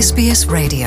SBS Radio.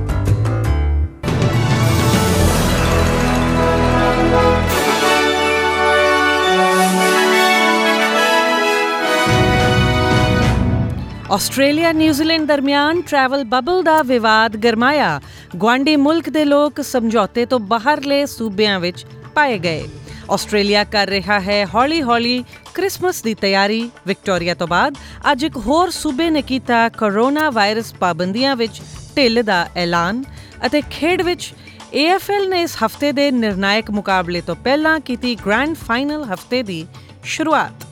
Australia New Zealand ਦਰਮਿਆਨ travel bubble ਦਾ ਵਿਵਾਦ ਗਰਮਾਇਆ। ਗੁਆਂਢੀ ਮੁਲਕ ਦੇ ਲੋਕ ਸਮਝੌਤੇ ਤੋਂ ਬਾਹਰਲੇ ਸੂਬਿਆਂ ਵਿੱਚ ਪਾਏ ਗਏ। ਆਸਟ੍ਰੇਲੀਆ ਕਰ ਰਿਹਾ ਹੈ ਹੌਲੀ-ਹੌਲੀ ਕ੍ਰਿਸਮਸ ਦੀ ਤਿਆਰੀ। ਵਿਕਟੋਰੀਆ ਤੋਂ ਬਾਅਦ ਅੱਜ ਇੱਕ ਹੋਰ ਸੂਬੇ ਨੇ ਕੀਤਾ ਕੋਰੋਨਾ ਵਾਇਰਸ ਪਾਬੰਦੀਆਂ ਵਿੱਚ ਢਿੱਲ ਦਾ ਐਲਾਨ। ਅਤੇ ਖੇਡ ਵਿੱਚ AFL ਨੇ ਇਸ ਹਫ਼ਤੇ ਦੇ ਨਿਰਣਾਇਕ ਮੁਕਾਬਲੇ ਤੋਂ ਪਹਿਲਾਂ ਕੀਤੀ ਗ੍ਰੈਂਡ ਫਾਈਨਲ ਹਫ਼ਤੇ ਦੀ ਸ਼ੁਰੂਆਤ।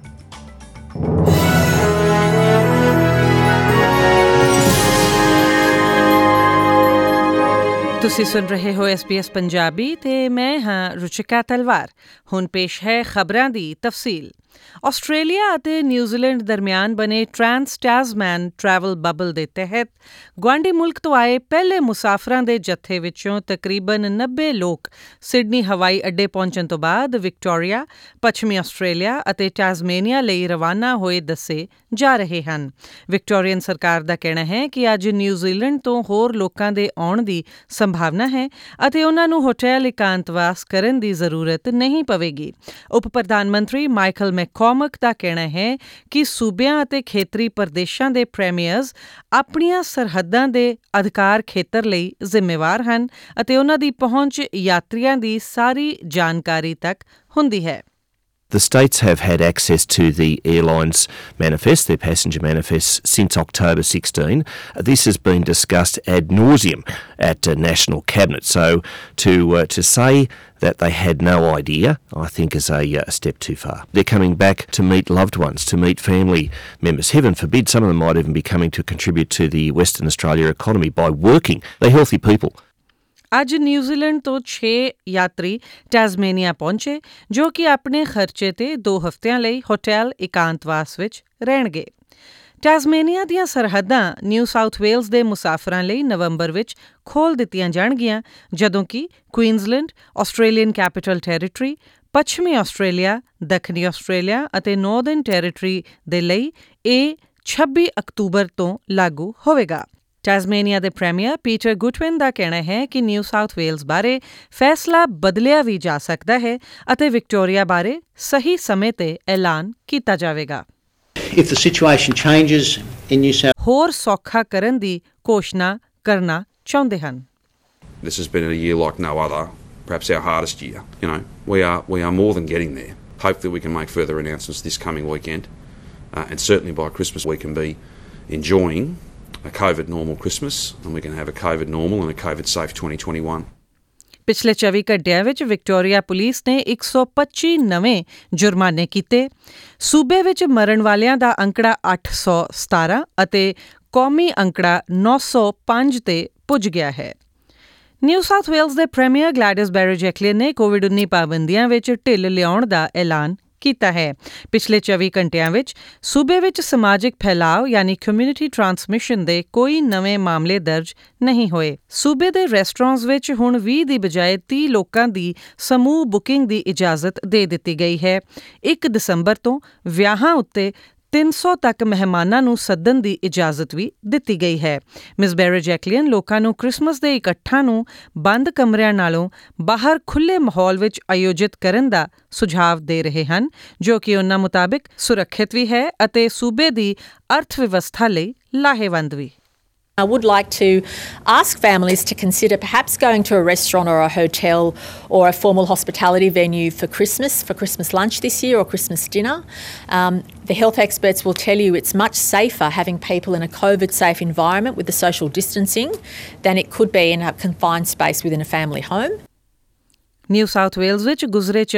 ਤੁਸੀਂ ਸੁਣ ਰਹੇ ਹੋ SBS ਪੰਜਾਬੀ ਤੇ ਮੈਂ ਹਾਂ ਰੁਚਿਕਾ ਤਲਵਾਰ। ਹੁਣ ਪੇਸ਼ ਹੈ ਖਬਰਾਂ ਦੀ ਤਫਸੀਲ। ਆਸਟ੍ਰੇਲੀਆ ਅਤੇ ਨਿਊਜ਼ੀਲੈਂਡ ਦਰਮਿਆਨ ਬਣੇ ਟ੍ਰਾਂਸ ਟੈਸਮੈਨ ਟਰੈਵਲ ਬਬਲ ਦੇ ਤਹਿਤ ਗੁਆਂਢੀ ਮੁਲਕ ਤੋਂ ਆਏ ਪਹਿਲੇ ਮੁਸਾਫਰਾਂ ਦੇ ਜੱਥੇ ਵਿੱਚੋਂ ਤਕਰੀਬਨ 90 ਲੋਕ ਸਿਡਨੀ ਹਵਾਈ ਅੱਡੇ ਪਹੁੰਚਣ ਤੋਂ ਬਾਅਦ ਵਿਕਟੋਰੀਆ, ਪੱਛਮੀ ਆਸਟ੍ਰੇਲੀਆ ਅਤੇ ਟੈਸਮੇਨੀਆ ਲਈ ਰਵਾਨਾ ਹੋਏ ਦੱਸੇ ਜਾ ਰਹੇ ਹਨ। ਵਿਕਟੋਰੀਅਨ ਸਰਕਾਰ ਦਾ ਕਹਿਣਾ ਹੈ ਕਿ ਅੱਜ ਨਿਊਜ਼ੀਲੈਂਡ ਤੋਂ ਹੋਰ ਲੋਕਾਂ ਦੇ ਆਉਣ ਦੀ ਸੰਭਾਵਨਾ ਹੈ ਅਤੇ ਉਹਨਾਂ ਨੂੰ ਹੋਟਲ ਇਕਾਂਤਵਾਸ ਕਰਨ ਦੀ ਜ਼ਰੂਰਤ ਨਹੀਂ ਪਵੇਗੀ। ਉਪ ਪ੍ਰਧਾਨ ਮੰਤਰੀ ਮਾਈਕਲ ਮੈਕਕੋਮਕ ਦਾ ਕਹਿਣਾ ਹੈ ਕਿ ਸੂਬਿਆਂ ਅਤੇ ਖੇਤਰੀ ਪ੍ਰਦੇਸ਼ਾਂ ਦੇ ਪ੍ਰੀਮੀਅਰਜ਼ ਆਪਣੀਆਂ ਸਰਹੱਦਾਂ ਦੇ ਅਧਿਕਾਰ ਖੇਤਰ ਲਈ ਜ਼ਿੰਮੇਵਾਰ ਹਨ ਅਤੇ ਉਹਨਾਂ ਦੀ ਪਹੁੰਚ ਯਾਤਰੀਆਂ ਦੀ ਸਾਰੀ ਜਾਣਕਾਰੀ ਤੱਕ ਹੁੰਦੀ ਹੈ। The states have had access to the airlines manifest, their passenger manifests, since October 16. This has been discussed ad nauseum at National Cabinet. So to say that they had no idea, I think is a step too far. They're coming back to meet loved ones, to meet family members. Heaven forbid, some of them might even be coming to contribute to the Western Australia economy by working. They're healthy people. ਅੱਜ New Zealand ਤੋਂ 6 ਯਾਤਰੀ ਟੈਸਮੇਨੀਆ ਪਹੁੰਚੇ ਜੋ ਕਿ ਆਪਣੇ ਖਰਚੇ ਤੇ 2 ਹਫ਼ਤਿਆਂ ਲਈ ਹੋਟਲ ਇਕਾਂਤਵਾਸ ਵਿੱਚ ਰਹਿਣਗੇ। ਟੈਸਮੇਨੀਆ ਦੀਆਂ ਸਰਹੱਦਾਂ ਨਿਊ ਸਾਊਥ ਵੇਲਜ਼ ਦੇ ਮੁਸਾਫਰਾਂ ਲਈ ਨਵੰਬਰ ਵਿੱਚ ਖੋਲ੍ਹ ਦਿੱਤੀਆਂ ਜਾਣਗੀਆਂ, ਜਦੋਂ ਕਿ ਕੁਈਨਜ਼ਲੈਂਡ, ਆਸਟ੍ਰੇਲੀਅਨ ਕੈਪੀਟਲ ਟੈਰੀਟਰੀ, ਪੱਛਮੀ ਆਸਟ੍ਰੇਲੀਆ, ਦੱਖਣੀ ਆਸਟ੍ਰੇਲੀਆ ਅਤੇ ਨਾਰਦਰਨ ਟੈਰੀਟਰੀ ਦੇ ਲਈ ਇਹ 26 ਅਕਤੂਬਰ ਤੋਂ ਲਾਗੂ ਹੋਵੇਗਾ। ਟੈਸਮੇਨੀਆ ਦੇ ਪ੍ਰੀਮੀਅਰ ਪੀਟਰ ਗੁਟਵਿਨ ਦਾ ਕਹਿਣਾ ਹੈ ਕਿ ਨਿਊ ਸਾਊਥ ਵੇਲਜ਼ ਬਾਰੇ ਫੈਸਲਾ ਬਦਲਿਆ ਵੀ ਜਾ ਸਕਦਾ ਹੈ ਅਤੇ ਵਿਕਟੋਰੀਆ ਬਾਰੇ ਸਹੀ ਸਮੇਂ ਤੇ ਐਲਾਨ ਕੀਤਾ ਜਾਵੇਗਾ। If the situation changes in New South ਹੋਰ ਸੌਖਾ ਕਰਨ ਦੀ ਘੋਸ਼ਣਾ ਕਰਨਾ ਚਾਹੁੰਦੇ ਹਨ। This has been a year like no other, perhaps our hardest year. You know, we are more than getting there. Hopefully we can make further announcements this coming weekend, and certainly by Christmas we can be enjoying a COVID normal Christmas, and we can have a COVID normal and a COVID safe 2021. ਪਿਛਲੇ 24 ਘੰਟਿਆਂ ਵਿੱਚ Victoria police ਨੇ 125 ਨਵੇਂ ਜੁਰਮਾਨੇ ਕੀਤੇ। ਸੂਬੇ ਵਿੱਚ ਮਰਨ ਵਾਲਿਆਂ ਦਾ ਅੰਕੜਾ 817 ਅਤੇ ਕੌਮੀ ਅੰਕੜਾ 905 ਤੇ ਪੁੱਜ ਗਿਆ ਹੈ। ਨਿਊ ਸਾਊਥ ਵੇਲਜ਼ ਦੇ ਪ੍ਰੀਮੀਅਰ ਗਲੈਡਿਸ ਬੈਰਜੈਕਲਿਨ ਨੇ ਕੋਵਿਡ-19 ਪਾਬੰਦੀਆਂ ਵਿੱਚ ਢਿੱਲ ਲਿਆਉਣ ਦਾ ਐਲਾਨ ਕੀਤਾ ਹੈ। ਪਿਛਲੇ 24 ਘੰਟਿਆਂ ਵਿੱਚ ਸੂਬੇ ਵਿੱਚ ਸਮਾਜਿਕ ਫੈਲਾਅ ਯਾਨੀ ਕਮਿਊਨਿਟੀ ਟ੍ਰਾਂਸਮਿਸ਼ਨ ਦੇ ਕੋਈ ਨਵੇਂ ਮਾਮਲੇ ਦਰਜ ਨਹੀਂ ਹੋਏ। ਸੂਬੇ ਦੇ ਰੈਸਟੋਰੈਂਟਸ ਵਿੱਚ ਹੁਣ 20 ਦੀ ਬਜਾਏ 30 ਲੋਕਾਂ ਦੀ ਸਮੂਹ ਬੁਕਿੰਗ ਦੀ ਇਜਾਜ਼ਤ ਦੇ ਦਿੱਤੀ ਗਈ ਹੈ। 1 ਦਸੰਬਰ ਤੋਂ ਵਿਆਹਾਂ ਉੱਤੇ 300 ਤੱਕ ਮਹਿਮਾਨਾਂ ਨੂੰ ਸੱਦਣ ਦੀ ਇਜਾਜ਼ਤ ਵੀ ਦਿੱਤੀ ਗਈ ਹੈ। ਮਿਸ ਬੈਰਜੈਕਲਿਨ ਲੋਕਾਂ ਨੂੰ ਕ੍ਰਿਸਮਸ ਦੇ ਇਕੱਠਾਂ ਨੂੰ ਬੰਦ ਕਮਰਿਆਂ ਨਾਲੋਂ ਬਾਹਰ ਖੁੱਲ੍ਹੇ ਮਾਹੌਲ ਵਿੱਚ ਆਯੋਜਿਤ ਕਰਨ ਦਾ ਸੁਝਾਅ ਦੇ ਰਹੇ ਹਨ, ਜੋ ਕਿ ਉਹਨਾਂ ਮੁਤਾਬਿਕ ਸੁਰੱਖਿਅਤ ਵੀ ਹੈ ਅਤੇ ਸੂਬੇ ਦੀ ਅਰਥ ਵਿਵਸਥਾ ਲਈ ਲਾਹੇਵੰਦ ਵੀ। I would like to ask families to consider perhaps going to a restaurant or a hotel or a formal hospitality venue for Christmas lunch this year or Christmas dinner. The health experts will tell you it's much safer having people in a COVID-safe environment with the social distancing than it could be in a confined space within a family home. New South Wales ਵਿੱਚ ਗੁਜ਼ਰੇ